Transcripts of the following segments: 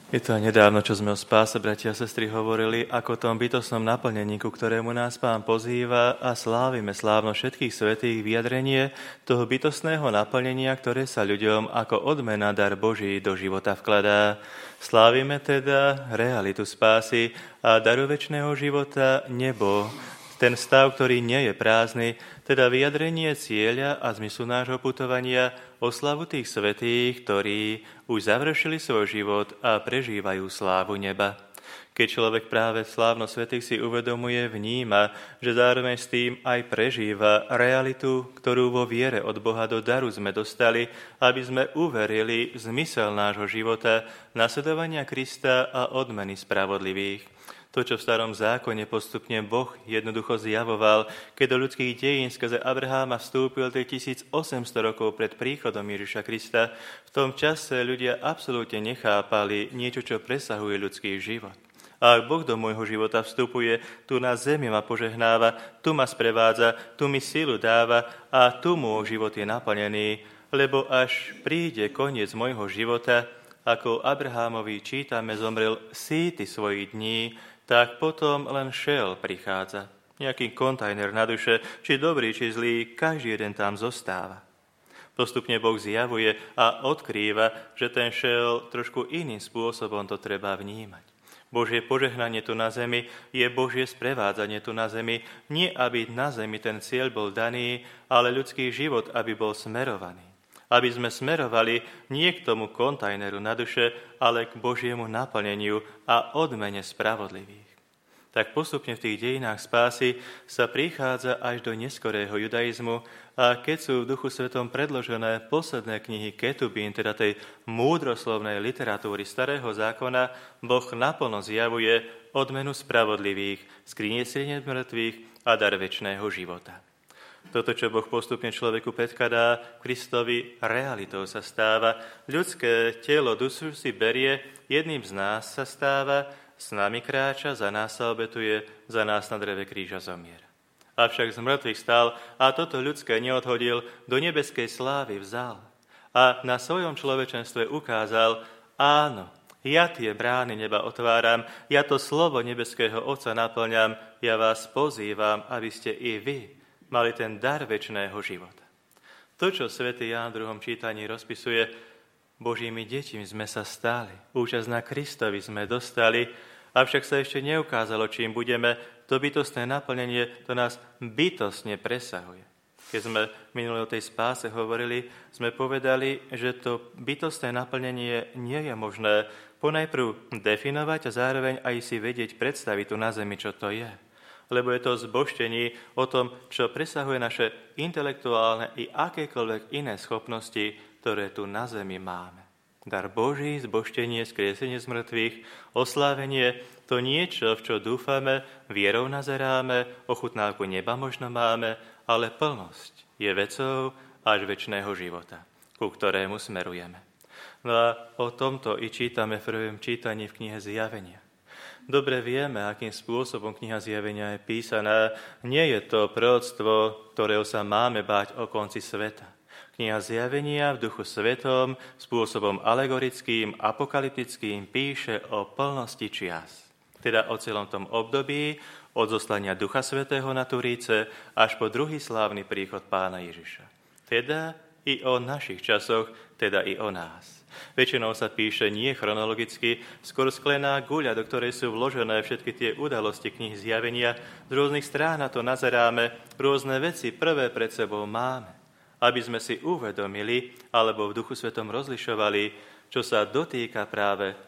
Je to nedávno, čo sme o spáse, bratia a sestry, hovorili ako o tom bytostnom naplnení, ku ktorému nás Pán pozýva a slávime slávno všetkých svätých vyjadrenie toho bytostného naplnenia, ktoré sa ľuďom ako odmena dar Boží do života vkladá. Slávime teda realitu spásy a daru večného života nebo, ten stav, ktorý nie je prázdny, teda vyjadrenie cieľa a zmyslu nášho putovania, oslavu tých svätých, ktorí už završili svoj život a prežívajú slávu neba. Keď človek práve v slávnosť svätých si uvedomuje, vníma, že zároveň s tým aj prežíva realitu, ktorú vo viere od Boha do daru sme dostali, aby sme uverili v zmysel nášho života, nasledovania Krista a odmeny spravodlivých. To, čo v starom zákone postupne Boh jednoducho zjavoval, keď do ľudských dejín skrze Abraháma vstúpil 1800 rokov pred príchodom Ježiša Krista, v tom čase ľudia absolútne nechápali niečo, čo presahuje ľudský život. A ak Boh do môjho života vstupuje, tu na zemi ma požehnáva, tu ma sprevádza, tu mi silu dáva a tu môj život je naplnený, lebo až príde koniec môjho života, ako Abrahámovi čítame, zomrel síty svojich dní, tak potom len šel prichádza. Nejaký kontajner na duše, či dobrý, či zlý, každý jeden tam zostáva. Postupne Boh zjavuje a odkrýva, že ten šel trošku iným spôsobom to treba vnímať. Božie požehnanie tu na zemi je Božie sprevádzanie tu na zemi, nie aby na zemi ten cieľ bol daný, ale ľudský život, aby bol smerovaný. Aby sme smerovali nie k tomu kontajneru na duše, ale k Božiemu naplneniu a odmene spravodlivých. Tak postupne v tých dejinách spásy sa prichádza až do neskorého judaizmu a keď sú v Duchu Svetom predložené posledné knihy Ketubín, teda tej múdroslovnej literatúry Starého zákona, Boh naplno zjavuje odmenu spravodlivých, skriesienie mŕtvych a dar večného života. Toto, čo Boh postupne človeku predkladá, Kristovi realitou sa stáva. Ľudské telo dušu si berie, jedným z nás sa stáva, s nami kráča, za nás sa obetuje, za nás na dreve kríža zomiera. Avšak z mŕtvych stál a toto ľudské neodhodil, do nebeskej slávy vzal. A na svojom človečenstve ukázal, áno, ja tie brány neba otváram, ja to slovo nebeského Otca naplňam, ja vás pozývam, aby ste i vy mali ten dar večného života. To, čo svätý Ján v 2. čítaní rozpisuje, Božími deťmi sme sa stali, účasť na Kristovi sme dostali, avšak sa ešte neukázalo, čím budeme, to bytostné naplnenie, to nás bytostne presahuje. Keď sme minulé o tej spáse hovorili, sme povedali, že to bytostné naplnenie nie je možné ponajprv definovať a zároveň aj si vedieť, predstaviť tu na zemi, čo to je. Lebo je to zbožtení o tom, čo presahuje naše intelektuálne i akékoľvek iné schopnosti, ktoré tu na zemi máme. Dar Boží, zbožtenie, skriesenie z mŕtvych, oslávenie, to niečo, v čo dúfame, vierou nazeráme, ochutnávku neba možno máme, ale plnosť je vecou až večného života, ku ktorému smerujeme. No a o tomto i čítame v 1. čítaní v knihe Zjavenia. Dobre vieme, akým spôsobom kniha Zjavenia je písaná. Nie je to proroctvo, ktorého sa máme báť o konci sveta. Kniha Zjavenia v Duchu Svetom spôsobom alegorickým, apokalyptickým píše o plnosti čias. Teda o celom tom období, od zoslania Ducha Svätého na Turíce až po druhý slávny príchod Pána Ježiša. Teda i o našich časoch, teda i o nás. Väčšinou sa píše nie chronologicky, skôr sklená guľa, do ktorej sú vložené všetky tie udalosti knih Zjavenia. Z rôznych strán na to nazeráme, rôzne veci prvé pred sebou máme, aby sme si uvedomili, alebo v Duchu Svetom rozlišovali, čo sa dotýka práve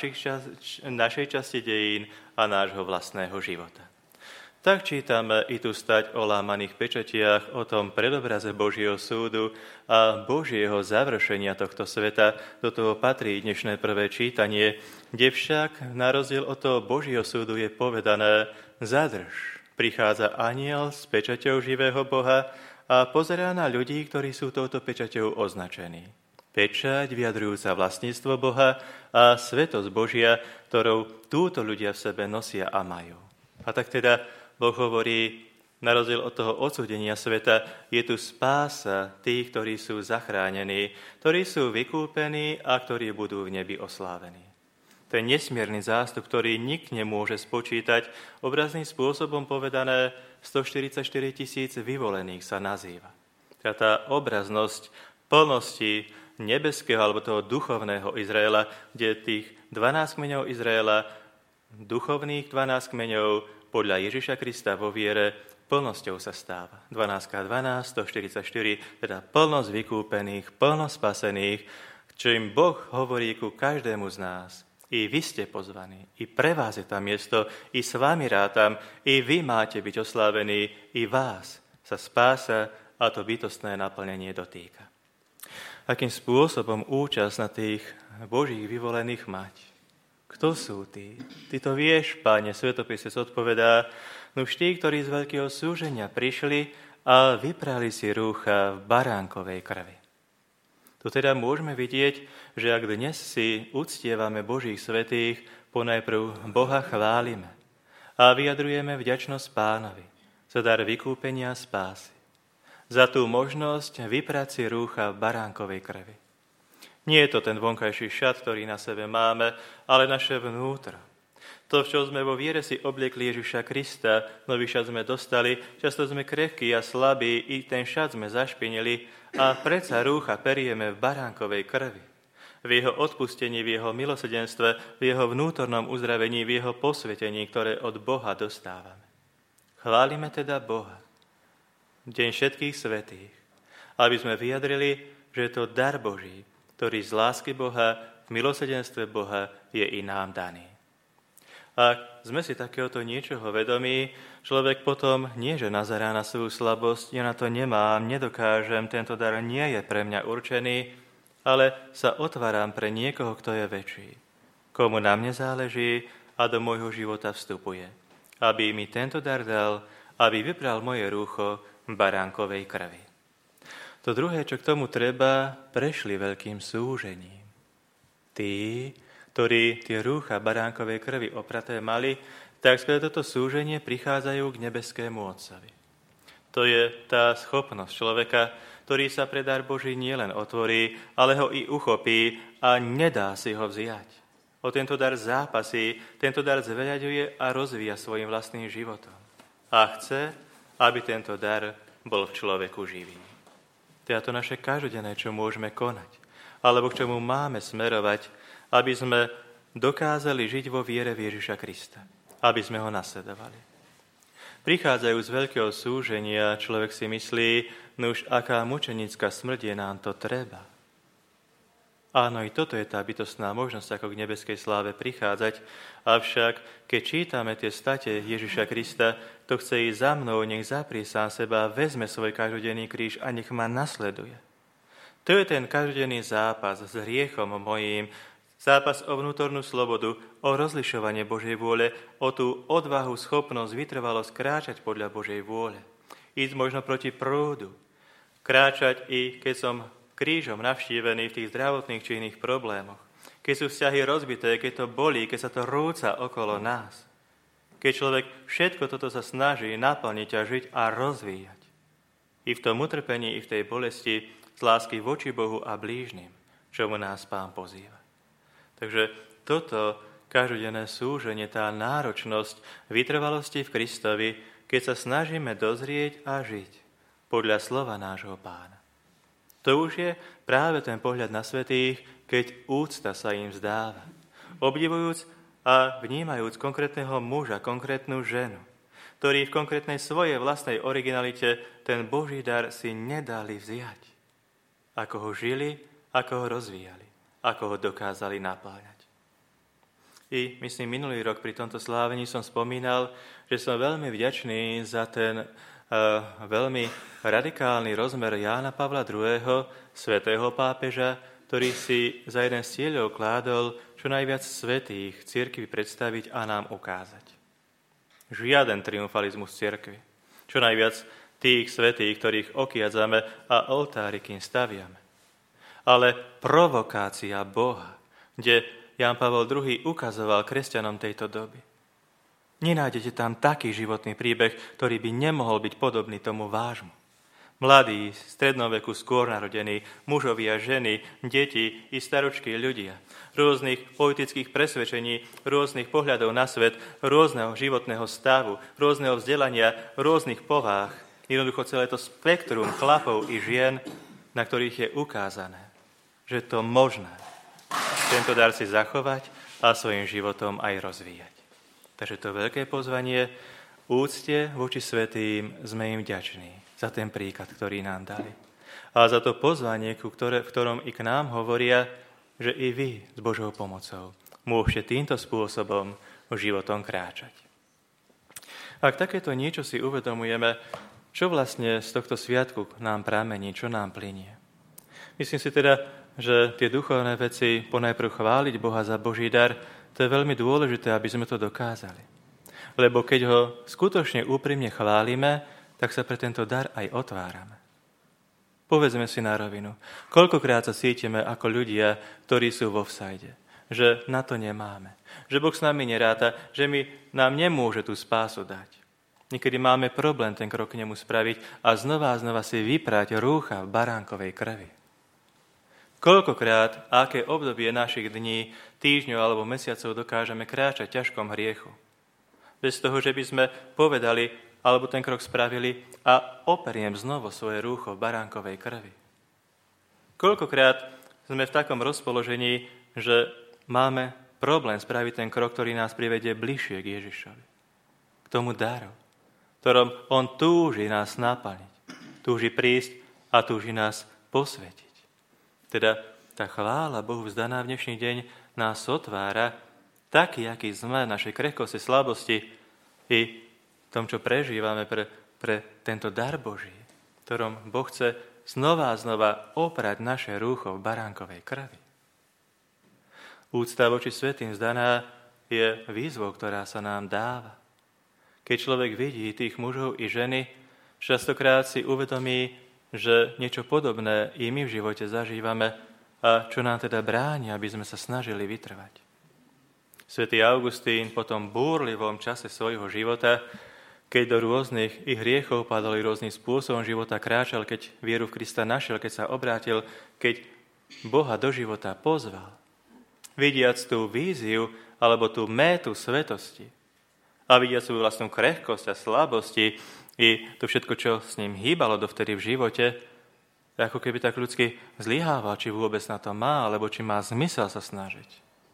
našej časti dejín a nášho vlastného života. Tak čítame i tu stať o lámaných pečatiach, o tom predobraze Božieho súdu a Božieho završenia tohto sveta. Do toho patrí dnešné prvé čítanie, kde však na rozdiel od toho Božieho súdu je povedané: zadrž, prichádza anjel s pečaťou živého Boha a pozerá na ľudí, ktorí sú touto pečaťou označení. Pečať vyjadrujúca vlastníctvo Boha a svetosť Božia, ktorou túto ľudia v sebe nosia a majú. A tak teda Boh hovorí, na rozdiel od toho odsúdenia sveta, je tu spása tých, ktorí sú zachránení, ktorí sú vykúpení a ktorí budú v nebi oslávení. ten nesmierny zástup, ktorý nik nemôže spočítať, obrazným spôsobom povedané 144 000 vyvolených sa nazýva. Teda tá obraznosť plnosti nebeského alebo toho duchovného Izraela, kde tých 12 kmeňov Izraela, duchovných 12 kmeňov podľa Ježiša Krista vo viere, plnosťou sa stáva. 12x12, 144, teda plnosť vykúpených, plnosť spasených, čo im Boh hovorí ku každému z nás. I vy ste pozvaní, i pre vás je tam miesto, i s vami rátam, i vy máte byť oslávení, i vás sa spása a to bytostné naplnenie dotýka. Akým spôsobom účasť na tých Božích vyvolených mať? Kto sú tí? Ty to vieš, Páne, Svetopisec odpovedá, nuž tí, ktorí z veľkého súženia prišli a vyprali si rúcha v baránkovej krvi. Tu teda môžeme vidieť, že ak dnes si uctievame Božích svätých, ponajprv Boha chválime a vyjadrujeme vďačnosť Pánovi za dar vykúpenia a spásy, za tú možnosť vyprať si rúcha v baránkovej krvi. Nie je to ten vonkajší šat, ktorý na sebe máme, ale naše vnútro. To, v čo sme vo viere si obliekli Ježiša Krista, nový šat sme dostali, často sme krehkí a slabí, i ten šat sme zašpinili a predsa rúcha perieme v baránkovej krvi. V jeho odpustení, v jeho milosrdenstve, v jeho vnútornom uzdravení, v jeho posvetení, ktoré od Boha dostávame. Chválime teda Boha, deň všetkých svätých, aby sme vyjadrili, že je to dar Boží, ktorý z lásky Boha, v milosrdenstve Boha je i nám daný. Ak sme si takéhoto niečoho vedomí, človek potom nie, že nazerá na svoju slabosť, ja na to nemám, nedokážem, tento dar nie je pre mňa určený, ale sa otváram pre niekoho, kto je väčší, komu na mne záleží a do môjho života vstupuje, aby mi tento dar dal, aby vypral moje rúcho baránkovej krvi. To druhé, čo k tomu treba, prešli veľkým súžením. Tí, ktorí tie rúcha baránkovej krvi opraté mali, tak skrze toto súženie prichádzajú k nebeskému Otcovi. To je tá schopnosť človeka, ktorý sa pre dar Boží nielen otvorí, ale ho i uchopí a nedá si ho vziať. O tento dar zápasí, tento dar zveľaďuje a rozvíja svojim vlastným životom. A chce, aby tento dar bol v človeku živý. To je to naše každodenné, čo môžeme konať, alebo k čomu máme smerovať, aby sme dokázali žiť vo viere v Ježiša Krista, aby sme ho nasledovali. Prichádzajú z veľkého súženia, človek si myslí, nuž aká mučenická smrť je nám to treba. Áno, i toto je tá bytostná možnosť, ako k nebeskej sláve prichádzať, avšak keď čítame tie state Ježiša Krista, to chce ísť za mnou, nech zaprie sám seba, vezme svoj každodenný kríž a nech ma nasleduje. To je ten každodenný zápas s hriechom mojím, zápas o vnútornú slobodu, o rozlišovanie Božej vôle, o tú odvahu, schopnosť, vytrvalosť kráčať podľa Božej vôle. Ísť možno proti prúdu. Kráčať i keď som krížom navštívený v tých zdravotných či iných problémoch. Keď sú vzťahy rozbité, keď to bolí, keď sa to rúca okolo nás. Keď človek všetko toto sa snaží naplniť a žiť a rozvíjať. I v tom utrpení, i v tej bolesti z lásky voči Bohu a blížnym, čomu nás Pán pozýva. Takže toto každodenné súženie, tá náročnosť vytrvalosti v Kristovi, keď sa snažíme dozrieť a žiť podľa slova nášho Pána. To už je práve ten pohľad na svätých, keď úcta sa im vzdáva. Obdivujúc a vnímajúc konkrétneho muža, konkrétnu ženu, ktorí v konkrétnej svojej vlastnej originalite ten Boží dar si nedali vziať. Ako ho žili, ako ho rozvíjali, ako ho dokázali napájať. I myslím, minulý rok pri tomto slávení som spomínal, že som veľmi vďačný za ten veľmi radikálny rozmer Jána Pavla II., svätého pápeža, ktorý si za jeden z cieľov kládol čo najviac svätých cirkvi predstaviť a nám ukázať. Žiaden triumfalizmus cirkvi. Čo najviac tých svätých, ktorých okiadzame a oltári, kým staviame. Ale provokácia Boha, kde Ján Pavol II ukazoval kresťanom tejto doby. Nenájdete tam taký životný príbeh, ktorý by nemohol byť podobný tomu vášmu. Mladí, strednom veku skôr narodení, mužovia, ženy, deti i staročkí ľudia, rôznych politických presvedčení, rôznych pohľadov na svet, rôzneho životného stavu, rôzneho vzdelania, rôznych povách. Jednoducho celé to spektrum chlapov i žien, na ktorých je ukázané, že to možné tento dar si zachovať a svojim životom aj rozvíjať. Takže to veľké pozvanie úcte voči svätým sme im vďační za ten príklad, ktorý nám dali. A za to pozvanie, v ktorom i k nám hovoria, že i vy s Božou pomocou môžete týmto spôsobom životom kráčať. Ak takéto niečo si uvedomujeme, čo vlastne z tohto sviatku nám pramení, čo nám plynie. Myslím si teda, že tie duchovné veci ponajprv chváliť Boha za Boží dar, to je veľmi dôležité, aby sme to dokázali. Lebo keď ho skutočne úprimne chválime, tak sa pre tento dar aj otvárame. Povedzme si na rovinu, koľkokrát sa cítime ako ľudia, ktorí sú vo vsajde, že na to nemáme, že Boh s nami neráta, že nám nemôže tú spásu dať. Niekedy máme problém ten krok k nemu spraviť a znova si vyprať rúcha v baránkovej krvi. Koľkokrát, aké obdobie našich dní, týždňov alebo mesiacov dokážeme kráčať v ťažkom hriechu. Bez toho, že by sme povedali, alebo ten krok spravili a operiem znovu svoje rúcho v baránkovej krvi. Koľkokrát sme v takom rozpoložení, že máme problém spraviť ten krok, ktorý nás privedie bližšie k Ježišovi. K tomu daru, ktorom on túži nás naplniť, túži prísť a túži nás posvetiť. Teda tá chvála Bohu vzdaná v dnešný deň nás otvára taký, aký sme v našej krehkosti, slabosti i tom, čo prežívame pre tento dar Boží, ktorom Boh chce znova a znova oprať naše rúcho v baránkovej krvi. Úcta voči svätým vzdaná je výzvou, ktorá sa nám dáva. Keď človek vidí tých mužov i ženy, častokrát si uvedomí, že niečo podobné i my v živote zažívame a čo nám teda bráni, aby sme sa snažili vytrvať. Svätý Augustín po tom búrlivom čase svojho života, keď do rôznych ich hriechov padol rôznym spôsobom života kráčal, keď vieru v Krista našiel, keď sa obrátil, keď Boha do života pozval, vidiac tú víziu alebo tú métu svetosti a vidiac svoju vlastnú krehkosť a slabosti i to všetko, čo s ním hýbalo dovtedy v živote, ako keby tak ľudsky zlyhával, či vôbec na to má, alebo či má zmysel sa snažiť.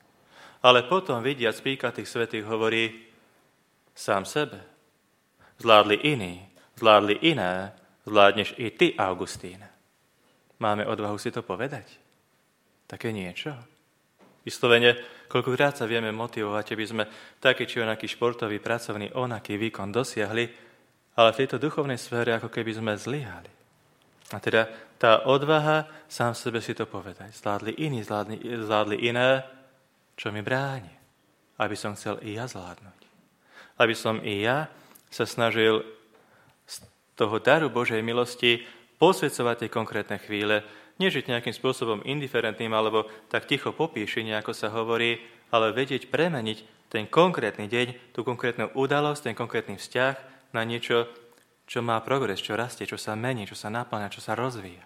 Ale potom vidiac príklad tých svätých hovorí sám sebe. Zvládli iní, zvládli iné, zvládneš i ty, Augustín. Máme odvahu si to povedať? Také niečo? Vyslovene, koľkokrát sa vieme motivovať, aby sme taký či onaký športový, pracovný, onaký výkon dosiahli, ale v tejto duchovnej sfére ako keby sme zlyhali. A teda tá odvaha sám sebe si to povedať. Zvládli iní, zvládli iné, čo mi bráni, aby som chcel i ja zvládnuť. Aby som i ja sa snažil z toho daru Božej milosti posväcovať tie konkrétne chvíle, nežiť nejakým spôsobom indiferentným alebo tak ticho popíšenie, ako sa hovorí, ale vedieť premeniť ten konkrétny deň, tú konkrétnu udalosť, ten konkrétny vzťah na niečo, čo má progres, čo rastie, čo sa mení, čo sa naplňa, čo sa rozvíja.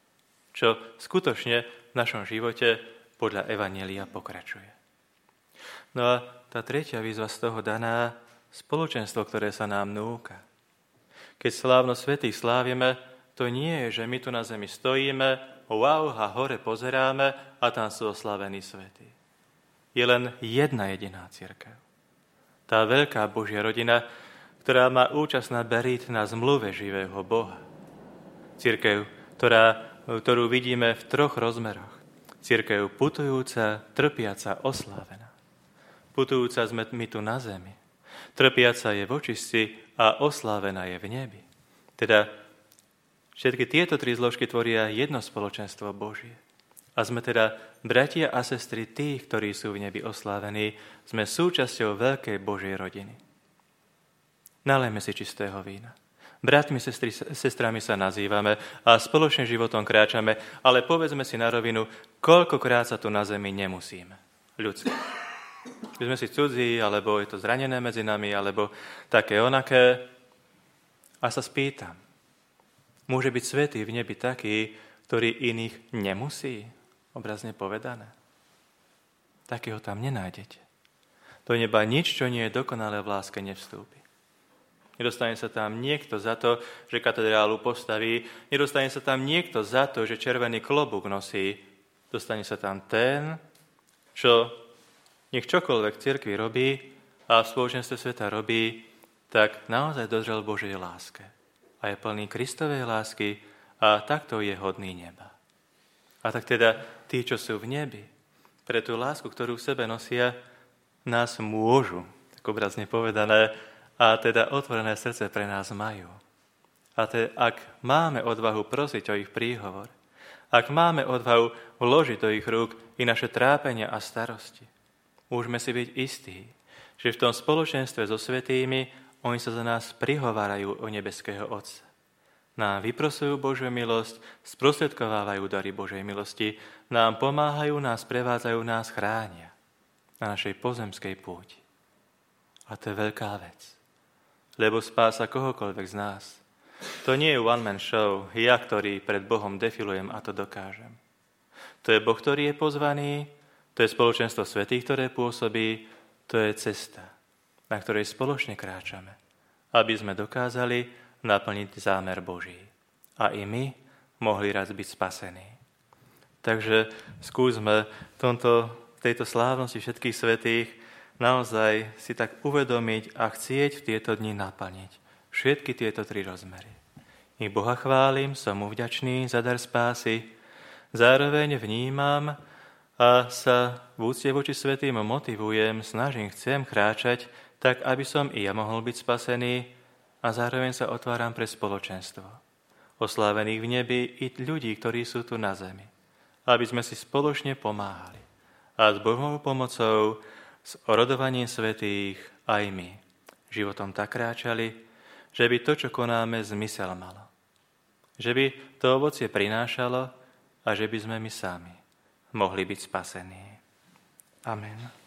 Čo skutočne v našom živote podľa Evanjelia pokračuje. No a tá tretia výzva z toho daná, spoločenstvo, ktoré sa nám núka. Keď slávnosť svätých slávime, to nie je, že my tu na zemi stojíme, wow, a hore pozeráme a tam sú oslavení svätí. Je len jedna jediná cirkev. Tá veľká Božia rodina, ktorá má účasť na berít na zmluve živého Boha. Cirkev, ktorú vidíme v troch rozmeroch. Cirkev putujúca, trpiaca, oslávená. Putujúca sme my tu na zemi. Trpiaca je v očistci a oslávená je v nebi. Teda všetky tieto tri zložky tvoria jedno spoločenstvo Božie. A sme teda bratia a sestry tých, ktorí sú v nebi oslávení, sme súčasťou veľkej Božej rodiny. Nalejme si čistého vína. Bratmi, sestrami sa nazývame a spoločným životom kráčame, ale povedzme si na rovinu, koľkokrát sa tu na zemi nemusíme. Ľudsky. My sme si cudzí, alebo je to zranené medzi nami, alebo také onaké. A sa spýtam, Môže byť svätý v nebi taký, ktorý iných nemusí, obrazne povedané. Takého tam nenájdete. Do neba nič, čo nie je dokonalé v láske, nevstúpi. Nedostane sa tam niekto za to, že katedrálu postaví, nedostane sa tam niekto za to, že červený klobúk nosí. Dostane sa tam ten, čo nech čokoľvek v cirkvi robí a v spoločenstve sveta robí, tak naozaj dozrel Božej láske. A je plný Kristovej lásky a takto je hodný neba. A tak teda tí, čo sú v nebi, pre tú lásku, ktorú v sebe nosia, nás môžu, tak obrazne povedané, a teda otvorené srdce pre nás majú. A ak máme odvahu prosiť o ich príhovor, ak máme odvahu vložiť do ich rúk i naše trápenia a starosti, môžeme si byť istí, že v tom spoločenstve so svätými oni sa za nás prihovárajú o nebeského Otca. Nám vyprosujú Božiu milosť, sprostredkovávajú dary Božej milosti, nám pomáhajú, nás prevádzajú, nás chránia na našej pozemskej púti. A to je veľká vec. Lebo spása kohokoľvek z nás. To nie je one-man show, ja, ktorý pred Bohom defilujem a to dokážem. To je Boh, ktorý je pozvaný, to je spoločenstvo svätých, ktoré pôsobí, to je cesta, na ktorej spoločne kráčame, aby sme dokázali naplniť zámer Boží. A i my mohli raz byť spasení. Takže skúsme tejto slávnosti všetkých svätých naozaj si tak uvedomiť a chcieť v tieto dni naplniť všetky tieto 3 rozmery. I Boha chválim, som mu vďačný za dar spásy, zároveň vnímam a sa v úcte voči svätým motivujem, chcem kráčať tak, aby som i ja mohol byť spasený a zároveň sa otváram pre spoločenstvo oslávených v nebi i ľudí, ktorí sú tu na zemi, aby sme si spoločne pomáhali a s Božou pomocou s orodovaním svätých aj my životom tak kráčali, že by to, čo konáme, zmysel malo. Že by to ovocie prinášalo a že by sme my sami mohli byť spasení. Amen.